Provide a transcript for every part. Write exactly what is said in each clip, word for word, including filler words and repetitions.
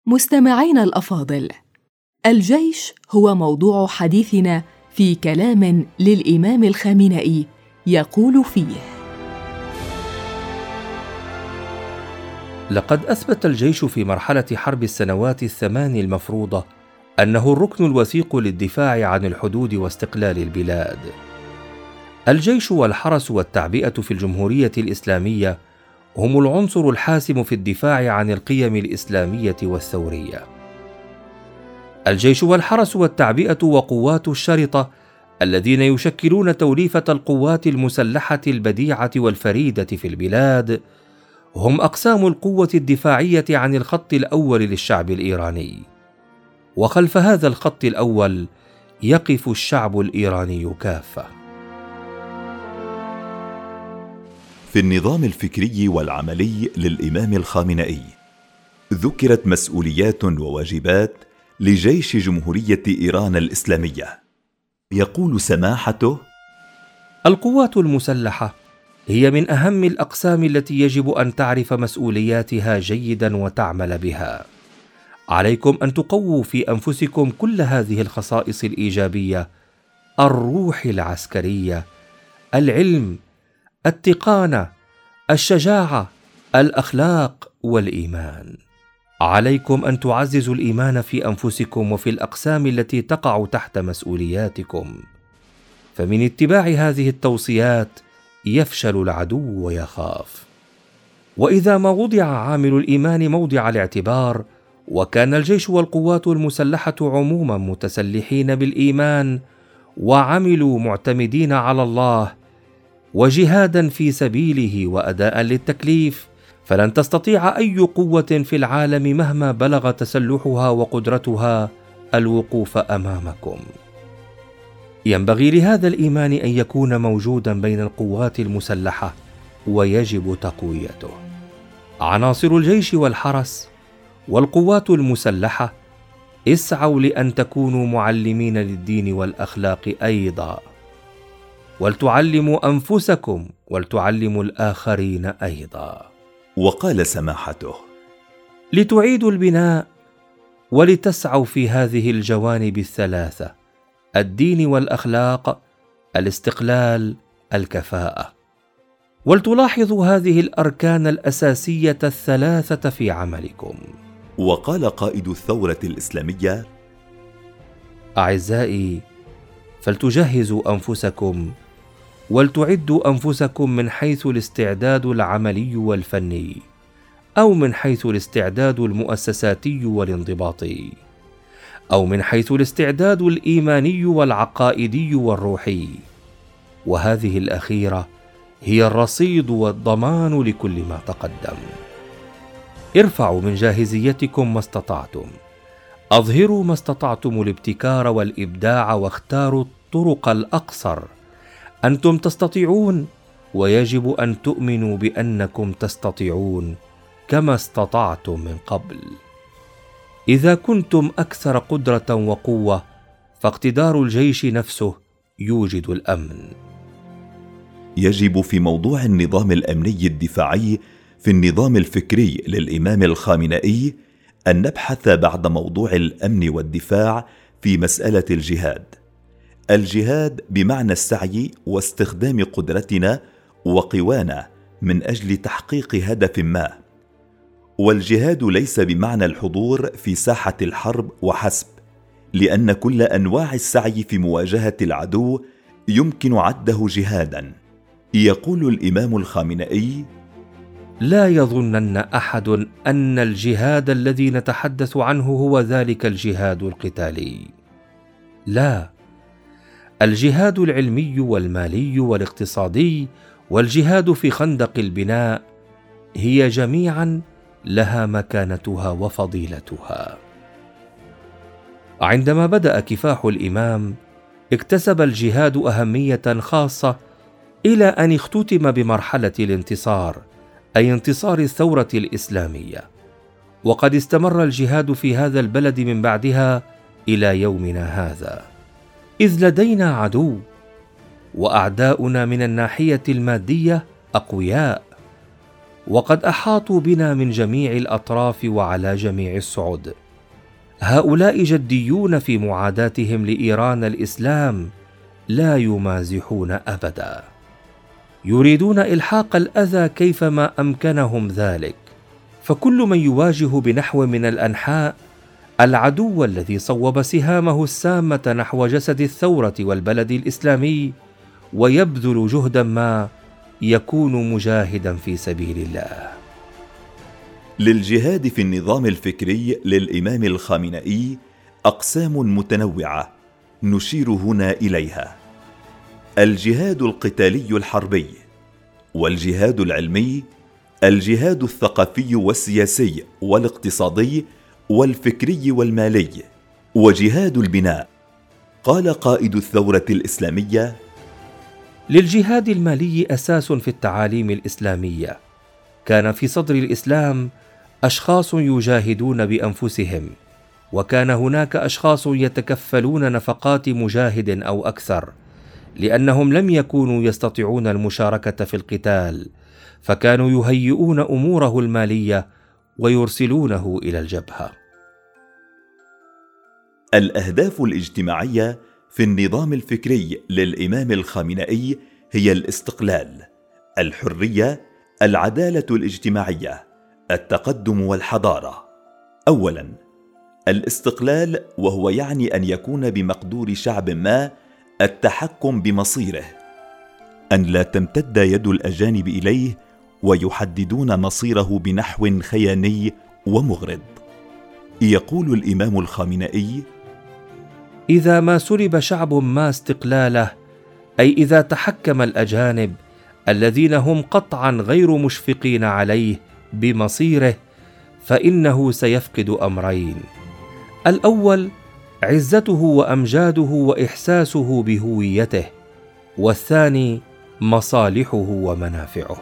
مستمعينا الأفاضل، الجيش هو موضوع حديثنا في كلام للإمام الخامنئي، يقول فيه: لقد أثبت الجيش في مرحلة حرب السنوات الثمان المفروضة أنه الركن الوثيق للدفاع عن الحدود واستقلال البلاد. الجيش والحرس والتعبئة في الجمهورية الإسلامية هم العنصر الحاسم في الدفاع عن القيم الإسلامية والثورية. الجيش والحرس والتعبئة وقوات الشرطة الذين يشكلون توليفة القوات المسلحة البديعة والفريدة في البلاد هم أقسام القوة الدفاعية عن الخط الأول للشعب الإيراني، وخلف هذا الخط الأول يقف الشعب الإيراني كافة. في النظام الفكري والعملي للإمام الخامنئي ذكرت مسؤوليات وواجبات لجيش جمهورية إيران الإسلامية. يقول سماحته: القوات المسلحة هي من أهم الأقسام التي يجب أن تعرف مسؤولياتها جيداً وتعمل بها. عليكم أن تقووا في أنفسكم كل هذه الخصائص الإيجابية: الروح العسكرية، العلم، التقانة، الشجاعة، الأخلاق والإيمان. عليكم أن تعززوا الإيمان في أنفسكم وفي الأقسام التي تقع تحت مسؤولياتكم، فمن اتباع هذه التوصيات يفشل العدو ويخاف. وإذا ما وضع عامل الإيمان موضع الاعتبار، وكان الجيش والقوات المسلحة عموما متسلحين بالإيمان وعملوا معتمدين على الله وجهادا في سبيله وأداء للتكليف، فلن تستطيع أي قوة في العالم مهما بلغ تسلحها وقدرتها الوقوف أمامكم. ينبغي لهذا الإيمان أن يكون موجودا بين القوات المسلحة، ويجب تقويته. عناصر الجيش والحرس والقوات المسلحة اسعوا لأن تكونوا معلمين للدين والأخلاق أيضا، ولتعلموا أنفسكم ولتعلموا الآخرين أيضا. وقال سماحته: لتعيدوا البناء ولتسعوا في هذه الجوانب الثلاثة: الدين والأخلاق، الاستقلال، الكفاءة، ولتلاحظوا هذه الأركان الأساسية الثلاثة في عملكم. وقال قائد الثورة الإسلامية: أعزائي، فلتجهزوا أنفسكم ولتعدوا أنفسكم من حيث الاستعداد العملي والفني، أو من حيث الاستعداد المؤسساتي والانضباطي، أو من حيث الاستعداد الإيماني والعقائدي والروحي، وهذه الأخيرة هي الرصيد والضمان لكل ما تقدم. ارفعوا من جاهزيتكم ما استطعتم، أظهروا ما استطعتم الابتكار والإبداع، واختاروا الطرق الأقصر. أنتم تستطيعون، ويجب أن تؤمنوا بأنكم تستطيعون كما استطعتم من قبل. إذا كنتم أكثر قدرة وقوة، فاقتدار الجيش نفسه يوجد الأمن. يجب في موضوع النظام الأمني الدفاعي في النظام الفكري للإمام الخامنئي أن نبحث بعد موضوع الأمن والدفاع في مسألة الجهاد. الجهاد بمعنى السعي واستخدام قدرتنا وقوانا من أجل تحقيق هدف ما، والجهاد ليس بمعنى الحضور في ساحة الحرب وحسب، لأن كل أنواع السعي في مواجهة العدو يمكن عده جهادا. يقول الإمام الخامنئي: لا يظنن أحد أن الجهاد الذي نتحدث عنه هو ذلك الجهاد القتالي. لا، الجهاد العلمي والمالي والاقتصادي والجهاد في خندق البناء هي جميعا لها مكانتها وفضيلتها. عندما بدأ كفاح الإمام اكتسب الجهاد أهمية خاصة إلى أن اختتم بمرحلة الانتصار، أي انتصار الثورة الإسلامية، وقد استمر الجهاد في هذا البلد من بعدها إلى يومنا هذا، إذ لدينا عدو، وأعداؤنا من الناحية المادية أقوياء، وقد أحاطوا بنا من جميع الأطراف وعلى جميع الصعد. هؤلاء جديون في معاداتهم لإيران الإسلام، لا يمازحون أبدا، يريدون إلحاق الأذى كيفما أمكنهم ذلك. فكل من يواجه بنحو من الأنحاء العدو الذي صوب سهامه السامة نحو جسد الثورة والبلد الإسلامي ويبذل جهدا ما، يكون مجاهدا في سبيل الله. للجهاد في النظام الفكري للإمام الخامنئي أقسام متنوعة نشير هنا إليها: الجهاد القتالي الحربي، والجهاد العلمي، الجهاد الثقافي والسياسي والاقتصادي والفكري والمالي، وجهاد البناء. قال قائد الثورة الإسلامية: للجهاد المالي أساس في التعاليم الإسلامية. كان في صدر الإسلام أشخاص يجاهدون بأنفسهم، وكان هناك أشخاص يتكفلون نفقات مجاهد أو أكثر، لأنهم لم يكونوا يستطيعون المشاركة في القتال، فكانوا يهيئون أموره المالية ويرسلونه إلى الجبهة. الأهداف الاجتماعية في النظام الفكري للإمام الخامنئي هي الاستقلال، الحرية، العدالة الاجتماعية، التقدم والحضارة. أولاً، الاستقلال، وهو يعني أن يكون بمقدور شعب ما التحكم بمصيره، أن لا تمتد يد الأجانب إليه ويحددون مصيره بنحو خياني ومغرض. يقول الإمام الخامنئي: إذا ما سلب شعب ما استقلاله، أي إذا تحكم الأجانب الذين هم قطعا غير مشفقين عليه بمصيره، فإنه سيفقد أمرين: الأول عزته وأمجاده وإحساسه بهويته، والثاني مصالحه ومنافعه.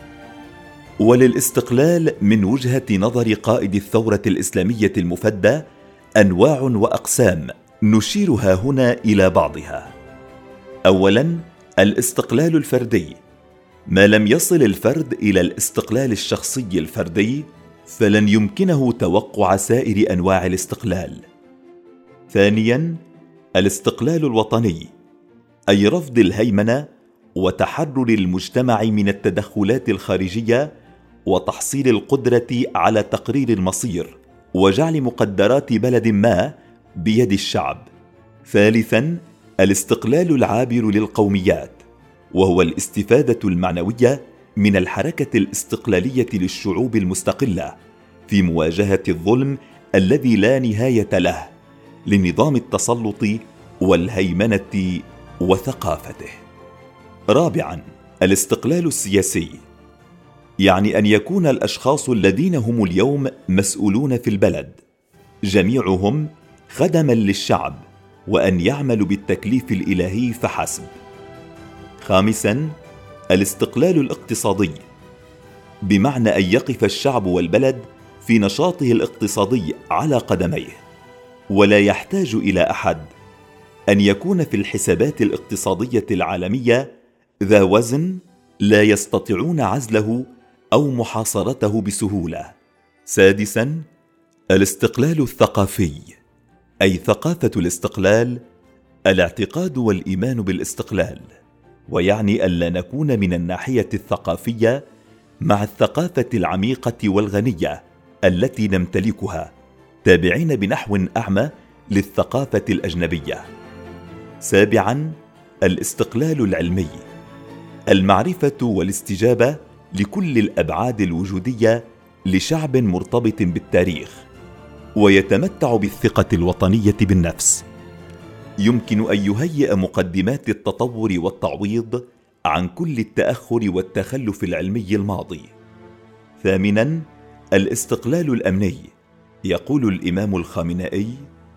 وللاستقلال من وجهة نظر قائد الثورة الإسلامية المفدى أنواع وأقسام نشيرها هنا إلى بعضها. أولاً، الاستقلال الفردي. ما لم يصل الفرد إلى الاستقلال الشخصي الفردي فلن يمكنه توقع سائر أنواع الاستقلال. ثانياً، الاستقلال الوطني، أي رفض الهيمنة وتحرر المجتمع من التدخلات الخارجية وتحصيل القدرة على تقرير المصير وجعل مقدرات بلد ما بيد الشعب. ثالثاً، الاستقلال العابر للقوميات، وهو الاستفادة المعنوية من الحركة الاستقلالية للشعوب المستقلة في مواجهة الظلم الذي لا نهاية له لنظام التسلط والهيمنة وثقافته. رابعاً، الاستقلال السياسي، يعني أن يكون الأشخاص الذين هم اليوم مسؤولون في البلد جميعهم خدماً للشعب، وأن يعملوا بالتكليف الإلهي فحسب. خامساً، الاستقلال الاقتصادي، بمعنى أن يقف الشعب والبلد في نشاطه الاقتصادي على قدميه، ولا يحتاج إلى أحد، أن يكون في الحسابات الاقتصادية العالمية ذا وزن لا يستطيعون عزله أو محاصرته بسهولة. سادساً، الاستقلال الثقافي، أي ثقافة الاستقلال، الاعتقاد والإيمان بالاستقلال، ويعني ألا نكون من الناحية الثقافية مع الثقافة العميقة والغنية التي نمتلكها، تابعين بنحو أعمى للثقافة الأجنبية. سابعاً، الاستقلال العلمي، المعرفة والاستجابة لكل الأبعاد الوجودية لشعب مرتبط بالتاريخ ويتمتع بالثقة الوطنية بالنفس، يمكن أن يهيئ مقدمات التطور والتعويض عن كل التأخر والتخلف العلمي الماضي. ثامناً، الاستقلال الأمني، يقول الإمام الخامنئي: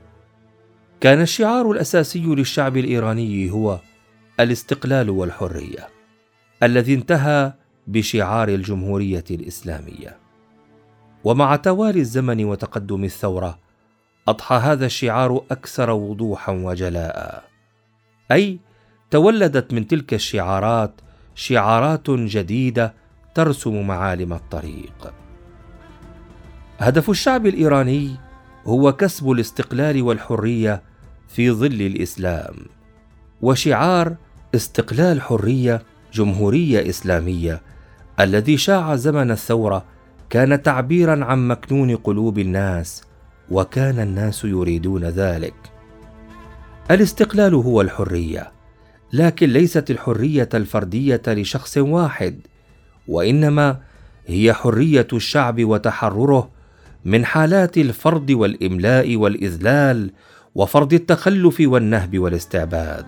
كان الشعار الأساسي للشعب الإيراني هو الاستقلال والحرية، الذي انتهى بشعار الجمهورية الإسلامية. ومع توالي الزمن وتقدم الثورة أضحى هذا الشعار أكثر وضوحا وجلاء، أي تولدت من تلك الشعارات شعارات جديدة ترسم معالم الطريق. هدف الشعب الإيراني هو كسب الاستقلال والحرية في ظل الإسلام، وشعار استقلال حرية جمهورية إسلامية الذي شاع زمن الثورة كان تعبيرا عن مكنون قلوب الناس، وكان الناس يريدون ذلك. الاستقلال هو الحرية، لكن ليست الحرية الفردية لشخص واحد، وإنما هي حرية الشعب وتحرره من حالات الفرض والإملاء والإذلال وفرض التخلف والنهب والاستعباد.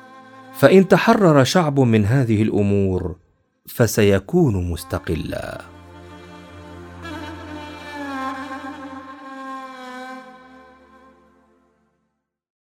فإن تحرر شعب من هذه الأمور فسيكون مستقلا.